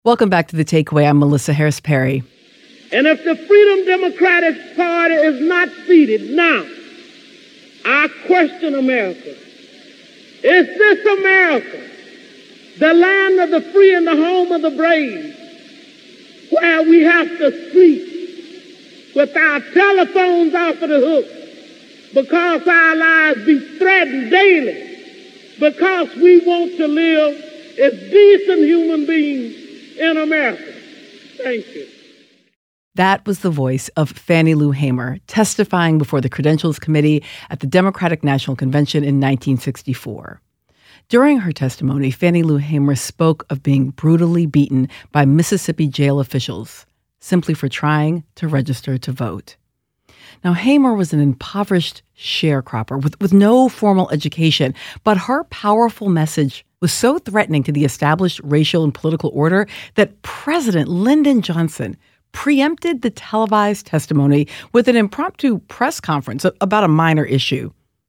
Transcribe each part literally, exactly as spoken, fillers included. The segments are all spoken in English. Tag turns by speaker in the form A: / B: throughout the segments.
A: Welcome back to The Takeaway. I'm Melissa Harris Perry.
B: And if the Freedom Democratic Party is not seated now, I question America. Is this America, the land of the free and the home of the brave, where we have to sleep with our telephones off of the hook because our lives be threatened daily, because we want to live as decent human beings in America? Thank you.
A: That was the voice of Fannie Lou Hamer testifying before the Credentials Committee at the Democratic National Convention in nineteen sixty-four. During her testimony, Fannie Lou Hamer spoke of being brutally beaten by Mississippi jail officials simply for trying to register to vote. Now, Hamer was an impoverished sharecropper with, with no formal education, but her powerful message was so threatening to the established racial and political order that President Lyndon Johnson preempted the televised testimony with an impromptu press conference about a minor issue.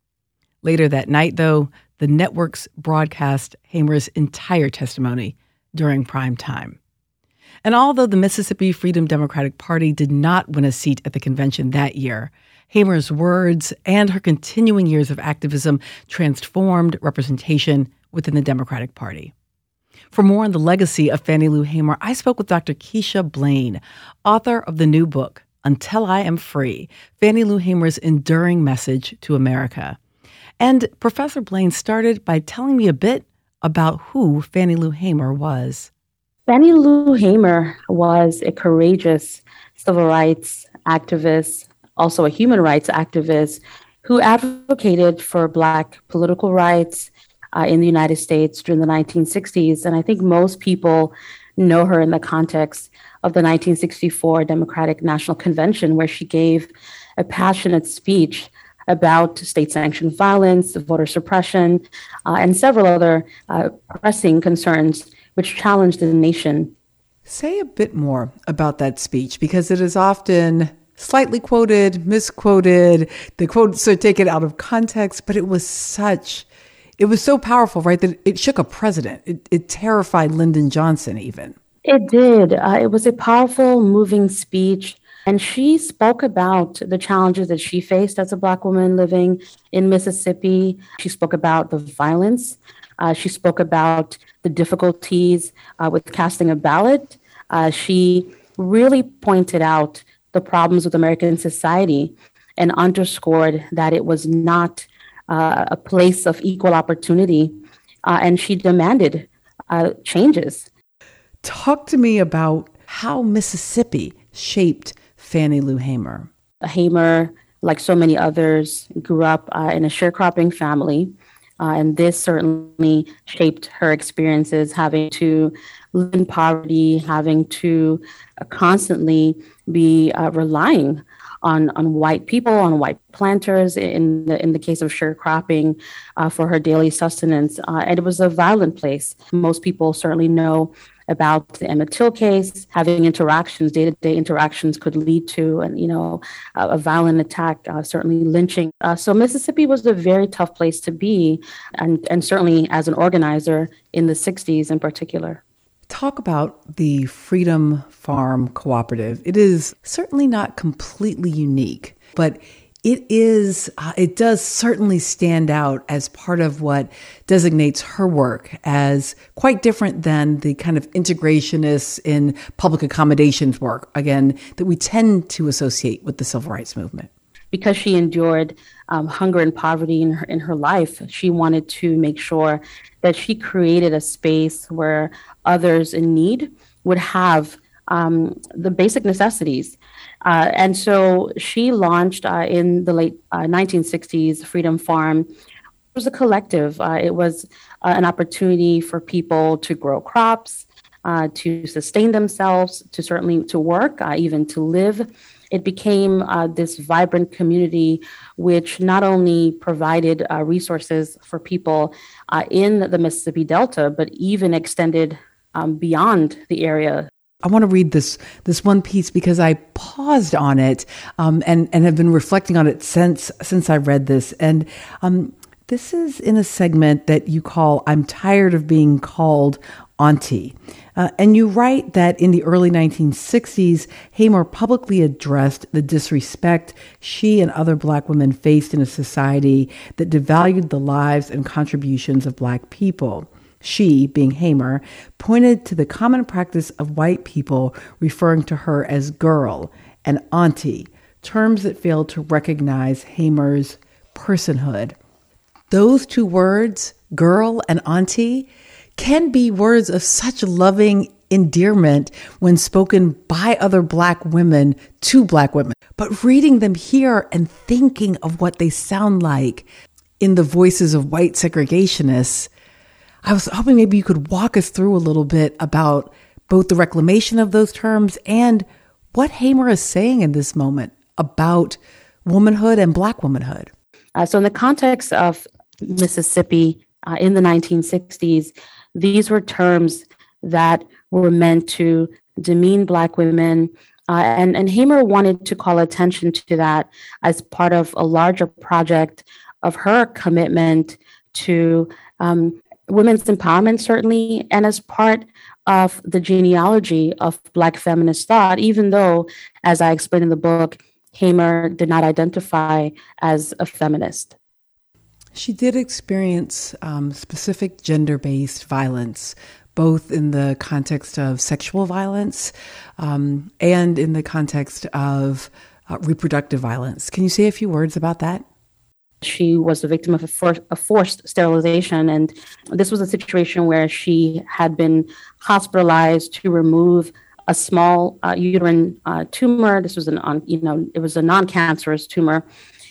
A: Later that night, though, the networks broadcast Hamer's entire testimony during prime time. And although the Mississippi Freedom Democratic Party did not win a seat at the convention that year, Hamer's words and her continuing years of activism transformed representation within the Democratic Party. For more on the legacy of Fannie Lou Hamer, I spoke with Doctor Keisha Blain, author of the new book, Until I Am Free, Fannie Lou Hamer's Enduring Message to America. And Professor Blain started by telling me a bit about who Fannie Lou Hamer was.
C: Fannie Lou Hamer was a courageous civil rights activist, also a human rights activist, who advocated for Black political rights uh, in the United States during the nineteen sixties. And I think most people know her in the context of the nineteen sixty-four Democratic National Convention, where she gave a passionate speech about state-sanctioned violence, voter suppression, uh, and several other uh, pressing concerns which challenged the nation.
A: Say a bit more about that speech, because it is often slightly quoted, misquoted. The quotes are taken out of context, but it was such, it was so powerful, right, that it shook a president. It, it terrified Lyndon Johnson even.
C: It did. Uh, it was a powerful, moving speech. And she spoke about the challenges that she faced as a Black woman living in Mississippi. She spoke about the violence. Uh, she spoke about the difficulties uh, with casting a ballot. Uh, she really pointed out the problems with American society and underscored that it was not uh, a place of equal opportunity. Uh, and she demanded uh, changes.
A: Talk to me about how Mississippi shaped Fannie Lou Hamer.
C: Hamer, like so many others, grew up uh, in a sharecropping family. Uh, and this certainly shaped her experiences, having to live in poverty, having to uh, constantly be uh, relying on, on white people, on white planters, in the, in the case of sharecropping, uh, for her daily sustenance. Uh, and it was a violent place. Most people certainly know about the Emmett Till case. Having interactions, day-to-day interactions could lead to, and you know, a, a violent attack, uh, certainly lynching. Uh, so Mississippi was a very tough place to be, and, and certainly as an organizer in the sixties in particular.
A: Talk about the Freedom Farm Cooperative. It is certainly not completely unique, but it is, uh, it does certainly stand out as part of what designates her work as quite different than the kind of integrationists in public accommodations work, again, that we tend to associate with the civil rights movement.
C: Because she endured um, hunger and poverty in her, in her life, she wanted to make sure that she created a space where others in need would have um, the basic necessities. Uh, and so she launched uh, in the late uh, nineteen sixties, Freedom Farm. It was a collective. Uh, it was uh, an opportunity for people to grow crops, uh, to sustain themselves, to certainly to work, uh, even to live. It became uh, this vibrant community, which not only provided uh, resources for people uh, in the Mississippi Delta, but even extended um, beyond the area.
A: I want to read this this one piece because I paused on it um, and and have been reflecting on it since since I read this. And um, This is in a segment that you call I'm Tired of Being Called Auntie. Uh, and you write that in the early nineteen sixties, Hamer publicly addressed the disrespect she and other Black women faced in a society that devalued the lives and contributions of Black people. She, being Hamer, pointed to the common practice of white people referring to her as girl and auntie, terms that failed to recognize Hamer's personhood. Those two words, girl and auntie, can be words of such loving endearment when spoken by other Black women to Black women. But reading them here and thinking of what they sound like in the voices of white segregationists, I was hoping maybe you could walk us through a little bit about both the reclamation of those terms and what Hamer is saying in this moment about womanhood and Black womanhood.
C: Uh, so in the context of Mississippi uh, in the nineteen sixties, these were terms that were meant to demean Black women. Uh, and, and Hamer wanted to call attention to that as part of a larger project of her commitment to um, women's empowerment, certainly, and as part of the genealogy of Black feminist thought, even though, as I explained in the book, Hamer did not identify as a feminist.
A: She did experience um, specific gender-based violence, both in the context of sexual violence um, and in the context of uh, reproductive violence. Can you say a few words about that?
C: She was the victim of a, for- a forced sterilization, and this was a situation where she had been hospitalized to remove a small uh, uterine uh, tumor. This was an, on, you know, it was a non-cancerous tumor,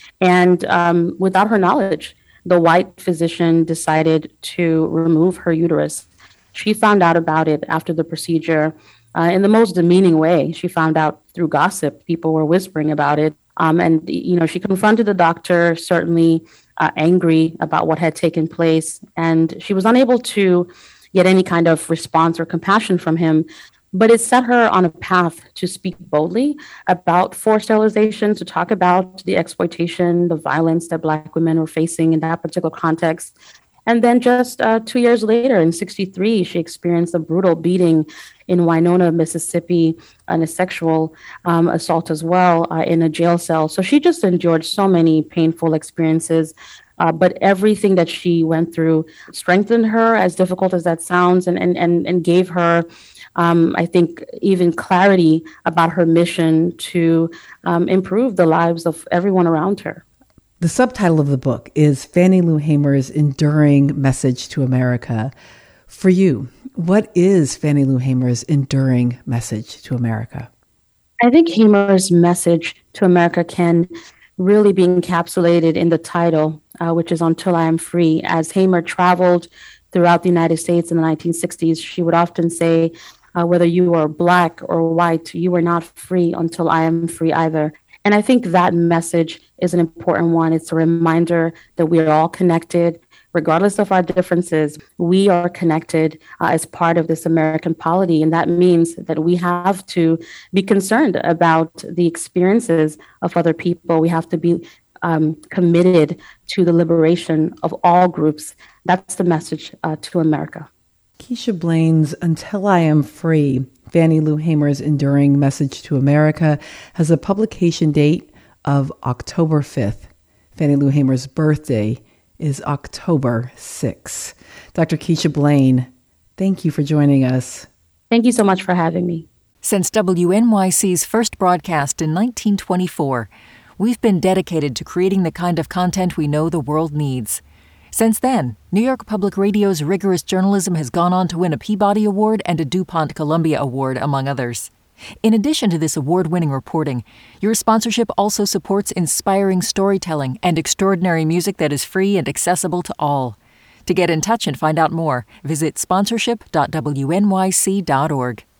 C: and um, without her knowledge, the white physician decided to remove her uterus. She found out about it after the procedure uh, in the most demeaning way. She found out through gossip. People were whispering about it. Um, and, you know, she confronted the doctor, certainly uh, angry about what had taken place. And she was unable to get any kind of response or compassion from him. But it set her on a path to speak boldly about forced sterilization, to talk about the exploitation, the violence that Black women were facing in that particular context. And then just uh, two years later, in sixty-three, she experienced a brutal beating in Winona, Mississippi, and a sexual um, assault as well uh, in a jail cell. So she just endured so many painful experiences. Uh, but everything that she went through strengthened her, as difficult as that sounds, and and and, and gave her, um, I think, even clarity about her mission to um, improve the lives of everyone around her.
A: The subtitle of the book is Fannie Lou Hamer's Enduring Message to America. For you, what is Fannie Lou Hamer's enduring message to America?
C: I think Hamer's message to America can really be encapsulated in the title, uh, which is Until I Am Free. As Hamer traveled throughout the United States in the nineteen sixties, she would often say, uh, whether you are Black or white, you are not free until I am free either. And I think that message is an important one. It's a reminder that we are all connected, regardless of our differences. We are connected uh, as part of this American polity. And that means that we have to be concerned about the experiences of other people. We have to be um, committed to the liberation of all groups. That's the message uh, to America.
A: Keisha Blaine's Until I Am Free, Fannie Lou Hamer's Enduring Message to America, has a publication date of October fifth. Fannie Lou Hamer's birthday is October sixth. Doctor Keisha Blaine, thank you for joining us.
C: Thank you so much for having me.
D: Since W N Y C's first broadcast in nineteen twenty-four, we've been dedicated to creating the kind of content we know the world needs. Since then, New York Public Radio's rigorous journalism has gone on to win a Peabody Award and a DuPont Columbia Award, among others. In addition to this award-winning reporting, your sponsorship also supports inspiring storytelling and extraordinary music that is free and accessible to all. To get in touch and find out more, visit sponsorship dot w n y c dot org.